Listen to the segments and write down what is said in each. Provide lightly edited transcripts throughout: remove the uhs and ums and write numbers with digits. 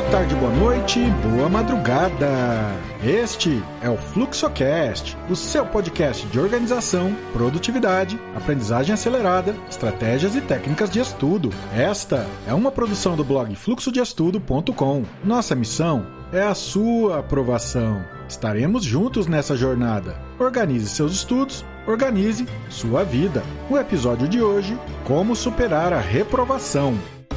tarde, boa noite, boa madrugada. Este é o FluxoCast, o seu podcast de organização, produtividade, aprendizagem acelerada, estratégias e técnicas de estudo. Esta é uma produção do blog fluxodeestudo.com. Nossa missão é a sua aprovação. Estaremos juntos nessa jornada. Organize seus estudos, organize sua vida. No episódio de hoje, como superar a reprovação.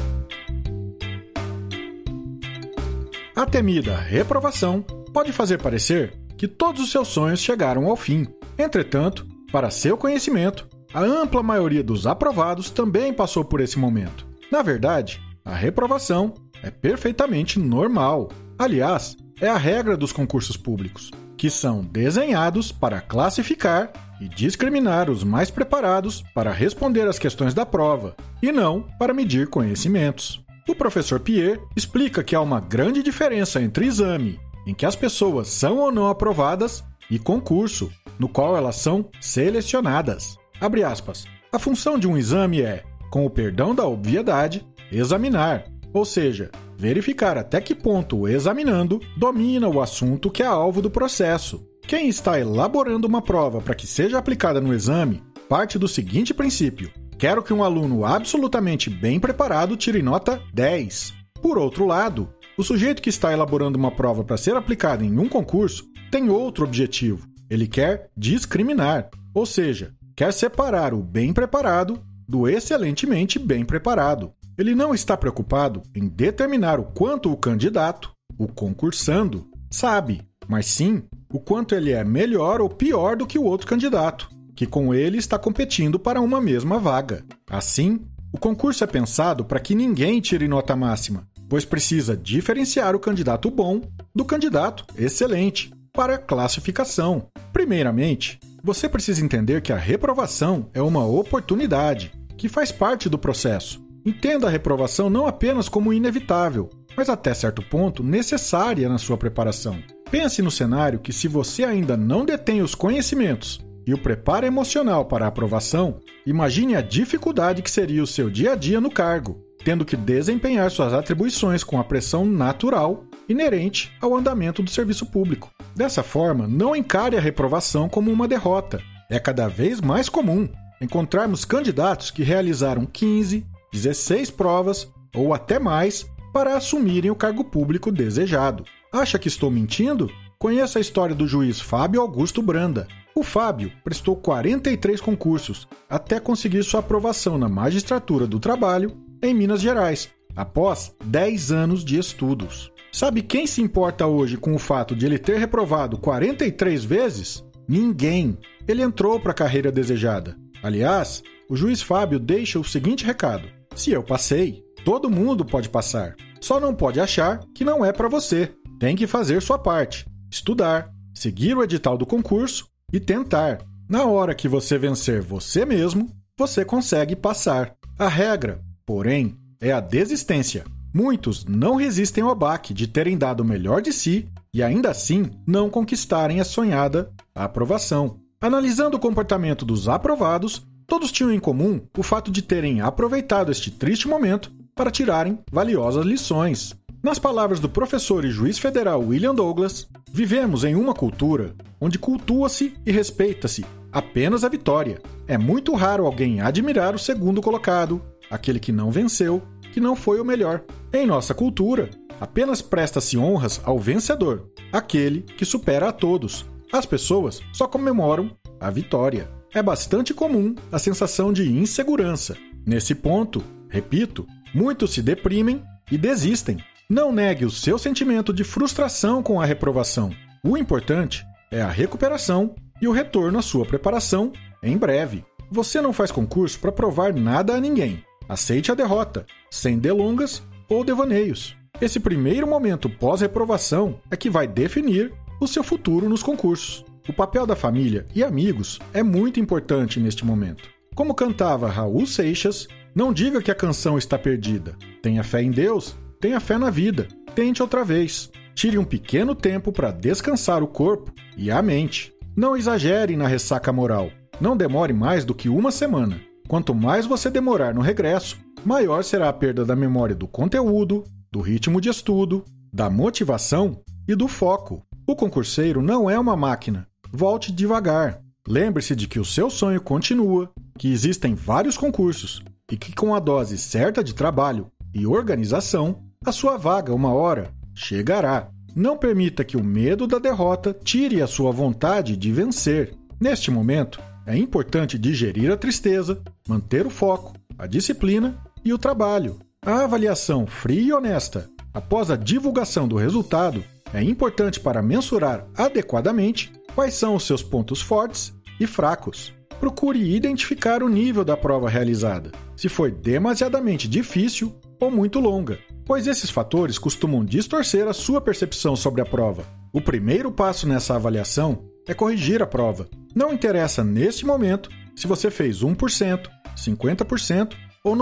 A temida reprovação pode fazer parecer que todos os seus sonhos chegaram ao fim. Entretanto, para seu conhecimento, a ampla maioria dos aprovados também passou por esse momento. Na verdade, a reprovação é perfeitamente normal. Aliás, é a regra dos concursos públicos, que são desenhados para classificar e discriminar os mais preparados para responder às questões da prova, e não para medir conhecimentos. O professor Pierre explica que há uma grande diferença entre exame, em que as pessoas são ou não aprovadas, e concurso, no qual elas são selecionadas. Abre aspas. A função de um exame é, com o perdão da obviedade, examinar, ou seja, verificar até que ponto o examinando domina o assunto que é alvo do processo. Quem está elaborando uma prova para que seja aplicada no exame parte do seguinte princípio: quero que um aluno absolutamente bem preparado tire nota 10. Por outro lado, o sujeito que está elaborando uma prova para ser aplicada em um concurso tem outro objetivo. Ele quer discriminar, ou seja, quer separar o bem preparado do excelentemente bem preparado. Ele não está preocupado em determinar o quanto o candidato, o concursando, sabe, mas sim o quanto ele é melhor ou pior do que o outro candidato, que com ele está competindo para uma mesma vaga. Assim, o concurso é pensado para que ninguém tire nota máxima, pois precisa diferenciar o candidato bom do candidato excelente para a classificação. Primeiramente, você precisa entender que a reprovação é uma oportunidade, que faz parte do processo. Entenda a reprovação não apenas como inevitável, mas até certo ponto necessária na sua preparação. Pense no cenário que, se você ainda não detém os conhecimentos e o preparo emocional para a aprovação, imagine a dificuldade que seria o seu dia a dia no cargo, tendo que desempenhar suas atribuições com a pressão natural inerente ao andamento do serviço público. Dessa forma, não encare a reprovação como uma derrota. É cada vez mais comum encontrarmos candidatos que realizaram 15, 16 provas ou até mais para assumirem o cargo público desejado. Acha que estou mentindo? Conheça a história do juiz Fábio Augusto Branda. O Fábio prestou 43 concursos até conseguir sua aprovação na Magistratura do Trabalho em Minas Gerais, após 10 anos de estudos. Sabe quem se importa hoje com o fato de ele ter reprovado 43 vezes? Ninguém. Ele entrou para a carreira desejada. Aliás, o juiz Fábio deixa o seguinte recado: se eu passei, todo mundo pode passar. Só não pode achar que não é para você. Tem que fazer sua parte, estudar, seguir o edital do concurso e tentar. Na hora que você vencer você mesmo, você consegue passar. A regra, porém, é a desistência. Muitos não resistem ao baque de terem dado o melhor de si e ainda assim não conquistarem a sonhada aprovação. Analisando o comportamento dos aprovados, todos tinham em comum o fato de terem aproveitado este triste momento para tirarem valiosas lições. Nas palavras do professor e juiz federal William Douglas, vivemos em uma cultura onde cultua-se e respeita-se apenas a vitória. É muito raro alguém admirar o segundo colocado, aquele que não venceu, que não foi o melhor. Em nossa cultura, apenas presta-se honras ao vencedor, aquele que supera a todos. As pessoas só comemoram a vitória. É bastante comum a sensação de insegurança. Nesse ponto, repito, muitos se deprimem e desistem. Não negue o seu sentimento de frustração com a reprovação. O importante é a recuperação e o retorno à sua preparação em breve. Você não faz concurso para provar nada a ninguém. Aceite a derrota, sem delongas ou devaneios. Esse primeiro momento pós-reprovação é que vai definir o seu futuro nos concursos. O papel da família e amigos é muito importante neste momento. Como cantava Raul Seixas, não diga que a canção está perdida. Tenha fé em Deus, tenha fé na vida. Tente outra vez. Tire um pequeno tempo para descansar o corpo e a mente. Não exagere na ressaca moral. Não demore mais do que uma semana. Quanto mais você demorar no regresso, maior será a perda da memória do conteúdo, do ritmo de estudo da motivação e do foco. O concurseiro não é uma máquina. Volte devagar. Lembre-se de que o seu sonho continua, que existem vários concursos e que com a dose certa de trabalho e organização, a sua vaga uma hora chegará. Não permita que o medo da derrota tire a sua vontade de vencer. Neste momento, é importante digerir a tristeza, manter o foco, a disciplina e o trabalho. A avaliação fria e honesta, após a divulgação do resultado, é importante para mensurar adequadamente quais são os seus pontos fortes e fracos. Procure identificar o nível da prova realizada, se foi demasiadamente difícil ou muito longa, pois esses fatores costumam distorcer a sua percepção sobre a prova. O primeiro passo nessa avaliação é corrigir a prova. Não interessa neste momento se você fez 1%, 50% ou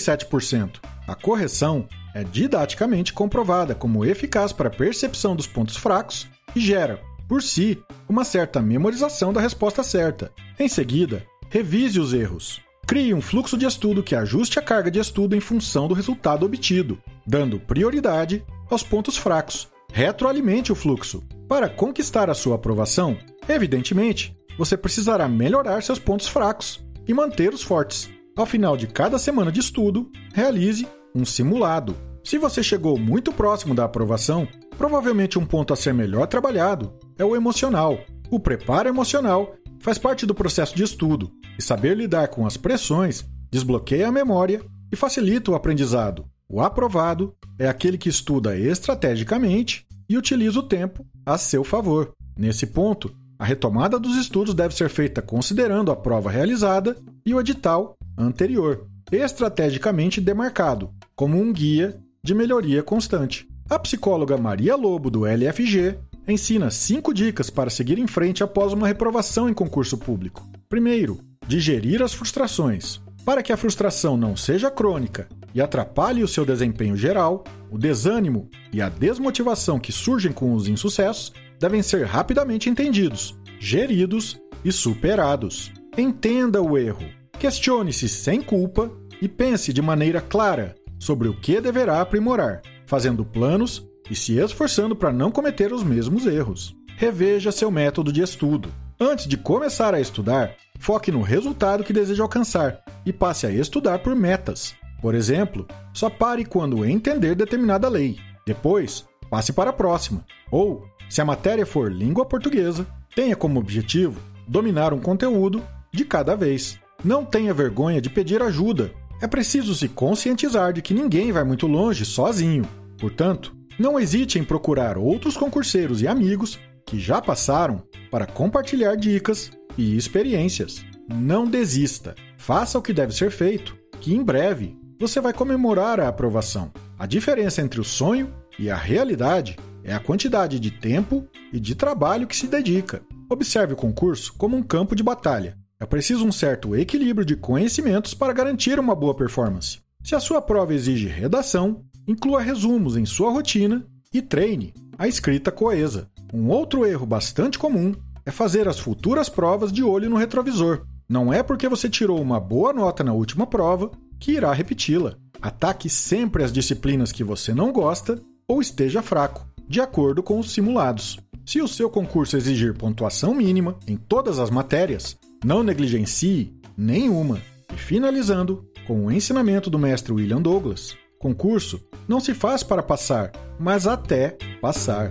97%. A correção é didaticamente comprovada como eficaz para a percepção dos pontos fracos e gera, por si, uma certa memorização da resposta certa. Em seguida, revise os erros. Crie um fluxo de estudo que ajuste a carga de estudo em função do resultado obtido, dando prioridade aos pontos fracos. Retroalimente o fluxo. Para conquistar a sua aprovação, evidentemente, você precisará melhorar seus pontos fracos e manter os fortes. Ao final de cada semana de estudo, realize um simulado. Se você chegou muito próximo da aprovação, provavelmente um ponto a ser melhor trabalhado é o emocional. O preparo emocional faz parte do processo de estudo, e saber lidar com as pressões desbloqueia a memória e facilita o aprendizado. O aprovado é aquele que estuda estrategicamente e utiliza o tempo a seu favor. Nesse ponto, a retomada dos estudos deve ser feita considerando a prova realizada e o edital anterior, estrategicamente demarcado, como um guia de melhoria constante. A psicóloga Maria Lobo, do LFG, ensina 5 dicas para seguir em frente após uma reprovação em concurso público. Primeiro, digerir as frustrações. Para que a frustração não seja crônica e atrapalhe o seu desempenho geral, o desânimo e a desmotivação que surgem com os insucessos devem ser rapidamente entendidos, geridos e superados. Entenda o erro. Questione-se sem culpa e pense de maneira clara sobre o que deverá aprimorar, fazendo planos e se esforçando para não cometer os mesmos erros. Reveja seu método de estudo. Antes de começar a estudar, foque no resultado que deseja alcançar e passe a estudar por metas. Por exemplo, só pare quando entender determinada lei. Depois, passe para a próxima. Ou, se a matéria for língua portuguesa, tenha como objetivo dominar um conteúdo de cada vez. Não tenha vergonha de pedir ajuda. É preciso se conscientizar de que ninguém vai muito longe sozinho. Portanto, não hesite em procurar outros concurseiros e amigos que já passaram para compartilhar dicas e experiências. Não desista. Faça o que deve ser feito, que em breve você vai comemorar a aprovação. A diferença entre o sonho e a realidade é a quantidade de tempo e de trabalho que se dedica. Observe o concurso como um campo de batalha. É preciso um certo equilíbrio de conhecimentos para garantir uma boa performance. Se a sua prova exige redação, inclua resumos em sua rotina e treine a escrita coesa. Um outro erro bastante comum é fazer as futuras provas de olho no retrovisor. Não é porque você tirou uma boa nota na última prova que irá repeti-la. Ataque sempre as disciplinas que você não gosta ou esteja fraco, de acordo com os simulados. Se o seu concurso exigir pontuação mínima em todas as matérias, não negligencie nenhuma. E finalizando com o ensinamento do mestre William Douglas: concurso não se faz para passar, mas até passar.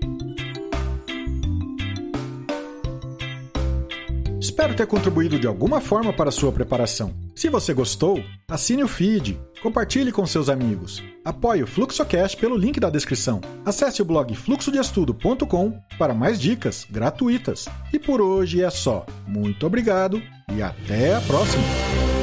Espero ter contribuído de alguma forma para a sua preparação. Se você gostou, assine o feed, compartilhe com seus amigos. Apoie o FluxoCast pelo link da descrição. Acesse o blog fluxodeestudo.com para mais dicas gratuitas. E por hoje é só. Muito obrigado e até a próxima!